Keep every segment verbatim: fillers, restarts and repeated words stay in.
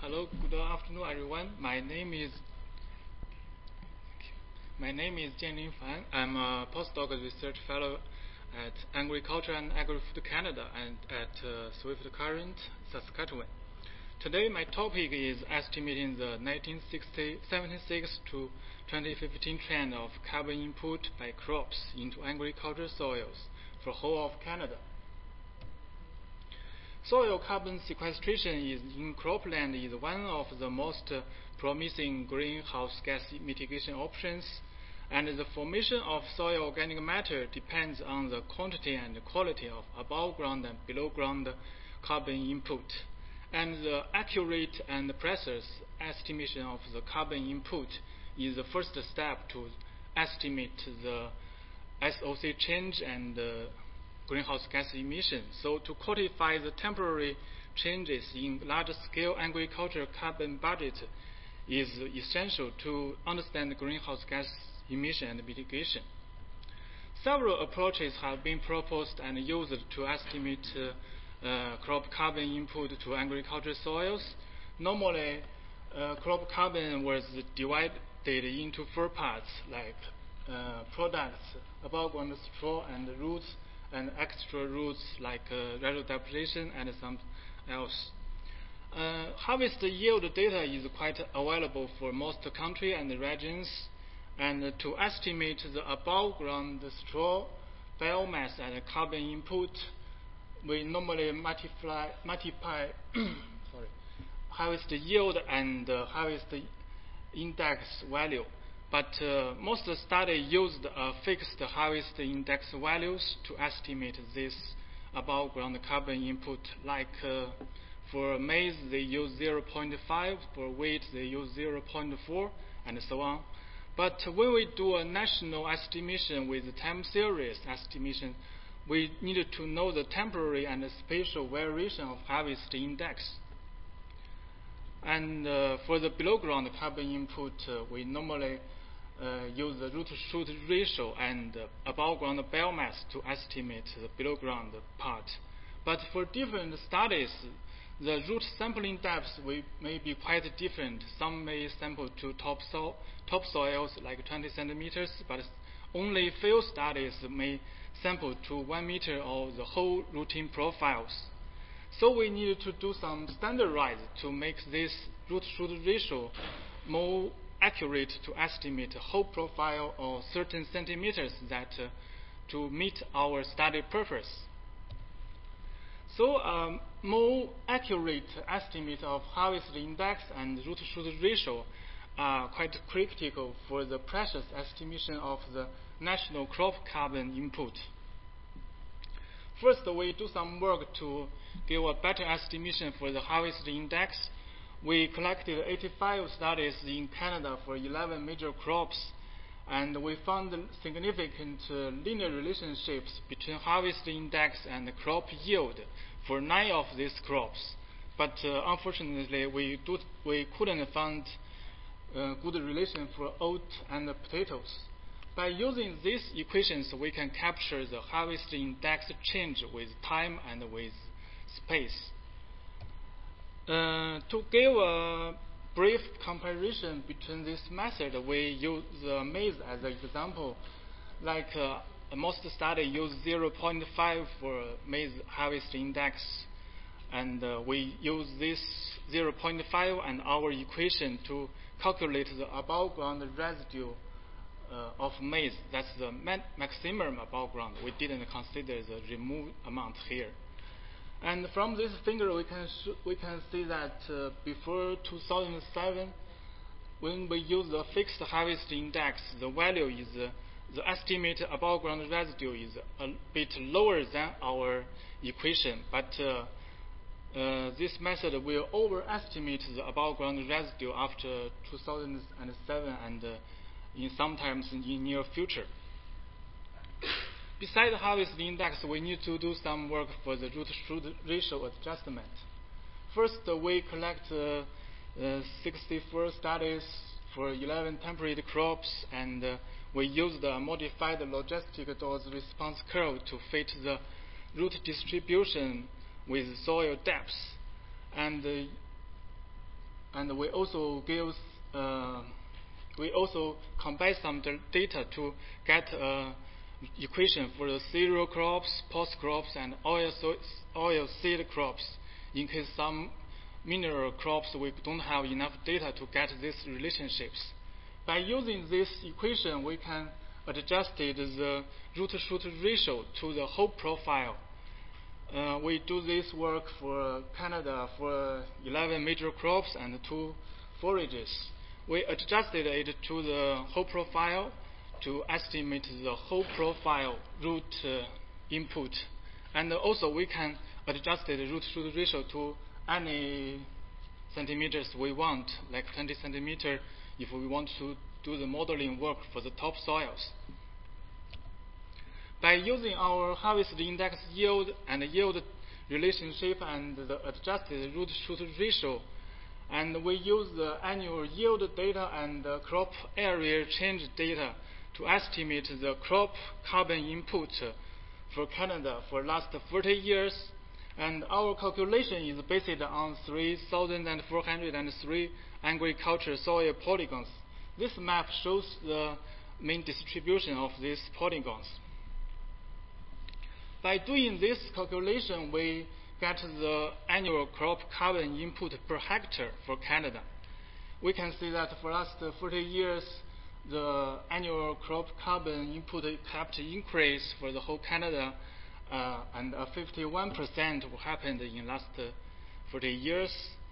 Hello, good afternoon, everyone. My name is my name is Jianlin Fan. I'm a postdoc research fellow at Agriculture and Agri-Food Canada and at uh, Swift Current, Saskatchewan. Today, my topic is estimating the nineteen seventy-six to twenty fifteen trend of carbon input by crops into agricultural soils for whole of Canada. Soil carbon sequestration is in cropland is one of the most uh, promising greenhouse gas mitigation options, and the formation of soil organic matter depends on the quantity and quality of above ground and below ground carbon input. And the accurate and precise estimation of the carbon input is the first step to estimate the S O C change and uh, greenhouse gas emissions. So to quantify the temporary changes in large-scale agricultural carbon budget is essential to understand the greenhouse gas emission and mitigation. Several approaches have been proposed and used to estimate uh, uh, crop carbon input to agricultural soils. Normally, uh, crop carbon was divided into four parts, like uh, products, above ground straw and roots, and extra roots like uh, radial depletion and some else. Uh, harvest yield data is quite available for most countries and regions, and to estimate the above ground straw biomass and carbon input, we normally multiply, multiply sorry, harvest yield and uh, harvest index value. But uh, most studies used uh, fixed harvest index values to estimate this above ground carbon input. Like uh, for maize, they use zero point five, for wheat, they use zero point four, and so on. But when we do a national estimation with time series estimation, we needed to know the temporary and spatial variation of harvest index. And uh, for the below ground carbon input, uh, we normally Uh, use the root-shoot ratio and uh, above ground biomass to estimate the below ground part. But for different studies, the root sampling depths will, may be quite different. Some may sample to topsoil, topsoils like twenty centimeters, but only few studies may sample to one meter of the whole rooting profiles. So we need to do some standardize to make this root-shoot ratio more accurate to estimate the whole profile of certain centimeters that uh, to meet our study purpose. So um, more accurate estimate of harvest index and root-shoot ratio are quite critical for the precise estimation of the national crop carbon input. First, we do some work to give a better estimation for the harvest index. We collected eighty-five studies in Canada for eleven major crops, and we found significant uh, linear relationships between harvest index and crop yield for nine of these crops. But uh, unfortunately, we, do, we couldn't find uh, good relation for oat and potatoes. By using these equations, we can capture the harvest index change with time and with space. Uh, to give a brief comparison between this method, we use the maize as an example. Like uh, most studies use zero point five for maize harvest index, and uh, we use this zero point five and our equation to calculate the above ground residue uh, of maize. That's the maximum above ground. We didn't consider the removed amount here. And from this figure, we can we can see that uh, before two thousand seven, when we use the fixed harvest index, the value is uh, the estimated above ground residue is a bit lower than our equation. But uh, uh, this method will overestimate the above ground residue after two thousand seven and uh, in sometimes in near future. Besides harvest index, we need to do some work for the root-shoot ratio adjustment. First, uh, we collect uh, uh, sixty-four studies for eleven temperate crops, and uh, we use the modified logistic dose response curve to fit the root distribution with soil depth. And uh, and we also give uh, we also combine some data to get an equation for the cereal crops, pulse crops, and oil so oil seed crops. In case some mineral crops we don't have enough data to get these relationships. By using this equation, we can adjust the root-shoot ratio to the whole profile. Uh, we do this work for Canada for eleven major crops and two forages. We adjusted it to the whole profile to estimate the whole profile root uh, input. And also we can adjust the root-shoot ratio to any centimeters we want, like twenty centimeter if we want to do the modeling work for the topsoils. By using our harvest index yield and yield relationship and the adjusted root-shoot ratio, and we use the annual yield data and the crop area change data to estimate the crop carbon input for Canada for last forty years. And our calculation is based on three thousand four hundred three agriculture soil polygons. This map shows the main distribution of these polygons. By doing this calculation, we get the annual crop carbon input per hectare for Canada. We can see that for last forty years, the annual crop carbon input kept increase for the whole Canada, uh, and uh, fifty-one percent happened in last forty years.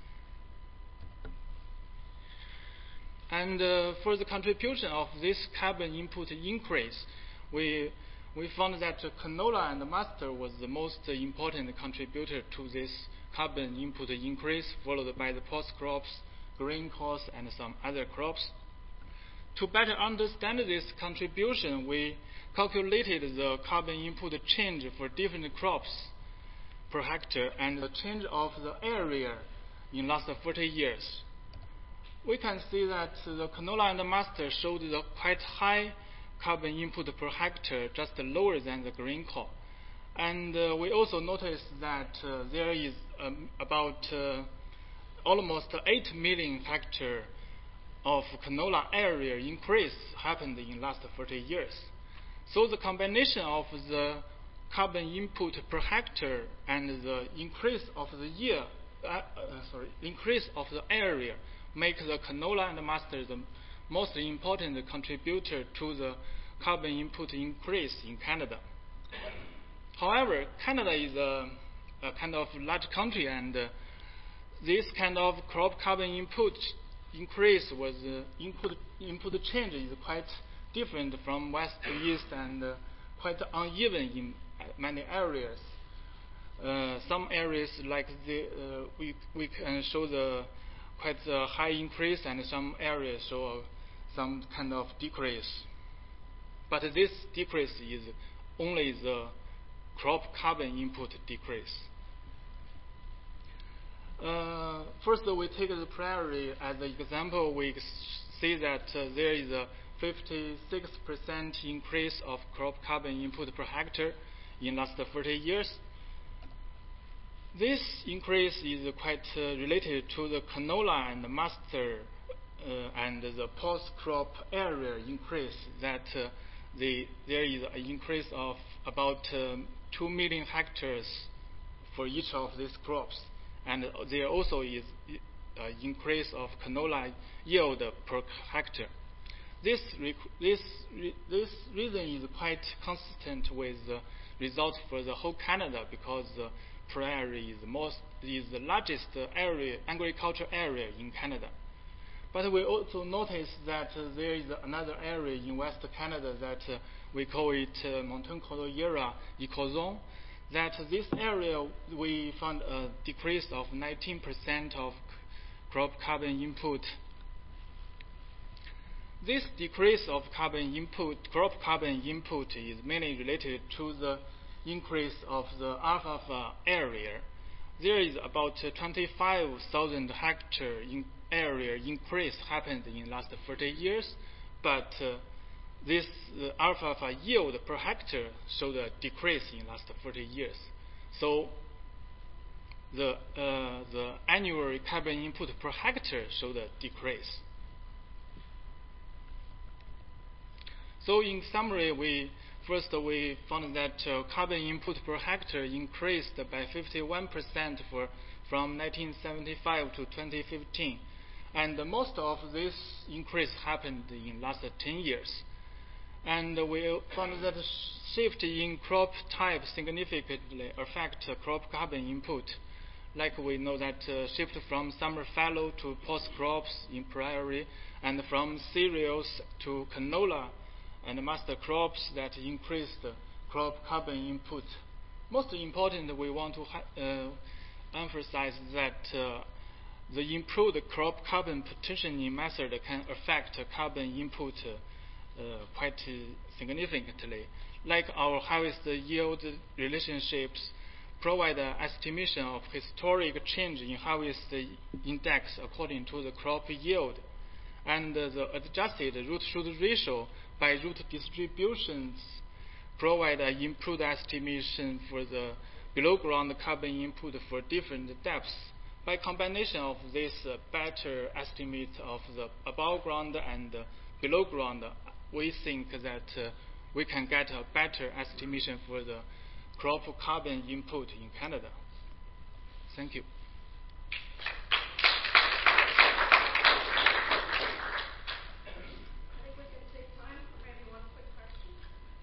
And uh, for the contribution of this carbon input increase, we we found that canola and mustard was the most important contributor to this carbon input increase, followed by the pulse crops, grain crops, and some other crops. To better understand this contribution, we calculated the carbon input change for different crops per hectare and the change of the area in last forty years. We can see that the canola and mustard showed the quite high carbon input per hectare, just lower than the grain crop. And uh, we also noticed that uh, there is um, about uh, almost eight million hectare of canola area increase happened in last forty years. So the combination of the carbon input per hectare and the increase of the year, uh, uh, sorry, increase of the area make the canola and mustard the most important contributor to the carbon input increase in Canada. However, Canada is a, a kind of large country, and uh, this kind of crop carbon input increase was uh, input input change is quite different from west to east and uh, quite uneven in many areas. Uh, some areas like the uh, we we can show the quite a high increase, and some areas show some kind of decrease. But this decrease is only the crop carbon input decrease. Uh, first, we take the prairie as an example. We see that uh, there is a fifty-six percent increase of crop carbon input per hectare in last forty years. This increase is quite uh, related to the canola and the mustard uh, and the post-crop area increase, that uh, the, there is an increase of about um, two million hectares for each of these crops. And there also is an increase of canola yield per hectare. This, this, this reason is quite consistent with the results for the whole Canada, because the prairie is the most is the largest area agriculture area in Canada. But we also notice that uh, there is another area in West Canada that uh, we call it uh, Mountain Cordillera ecozone. That this area we found a decrease of nineteen percent of crop carbon input. This decrease of carbon input, crop carbon input, is mainly related to the increase of the alfalfa area. There is about uh, twenty-five thousand hectare in area increase happened in last forty years, but uh, this uh, alfalfa yield per hectare showed a decrease in last forty years. So the, uh, the annual carbon input per hectare showed a decrease. So in summary, we first we found that uh, carbon input per hectare increased by fifty-one percent for, from nineteen seventy-five to twenty fifteen. And most of this increase happened in last ten years. And we found that shift in crop type significantly affect crop carbon input. Like we know that uh, shift from summer fallow to post crops in prairie, and from cereals to canola and master crops that increase the crop carbon input. Most important, we want to uh, emphasize that uh, the improved crop carbon partitioning method can affect carbon input uh, uh, quite uh, significantly. Like our harvest yield relationships provide an estimation of historic change in harvest index according to the crop yield. And uh, the adjusted root-shoot ratio by root distributions provide an improved estimation for the below-ground carbon input for different depths. By combination of this uh, better estimate of the above ground and uh, below ground, we think that uh, we can get a better estimation for the crop carbon input in Canada. Thank you. I think we can take time for maybe one quick question.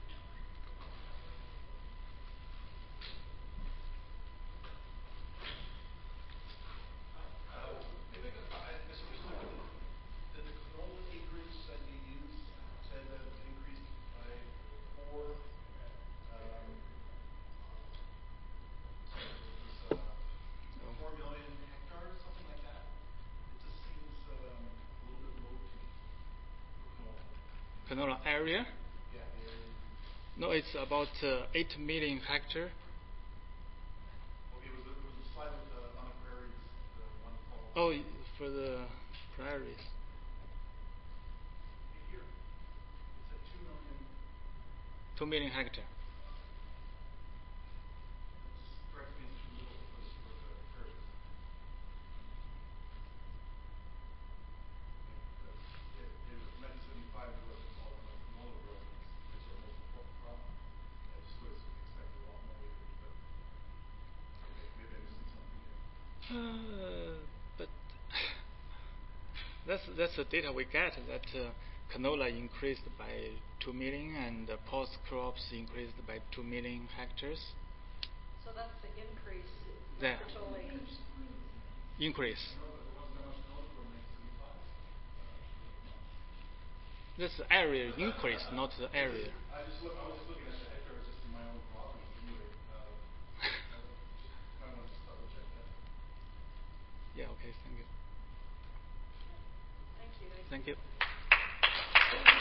Canola area? Yeah, the area. No, it's about uh, eight million hectare. Okay, was the, was the slide with the, on the prairies, the one fall? Oh, for the prairies. Here, it's at two million. Two million hectare. It strikes me as too little for the, for the prairies. It, it was nineteen seventy-five, it wasn't all the canola growing, it's our most important crop. I just would have expected a lot more acreage, but okay, maybe I'm missing something here. Uh, but that's that's the data we get, that uh, canola increased by two million and uh, post crops increased by two million hectares. So that's the increase, Yeah. not the total acres. Increase. No, but there wasn't that much canola growing in nineteen seventy-five. That's the area increase, not the area. I just look, I was just looking at the hectares just in my own property. Anyway, uh, I would just might want to just double check that. Yeah. Okay. Thank you. Thank you. Thank you.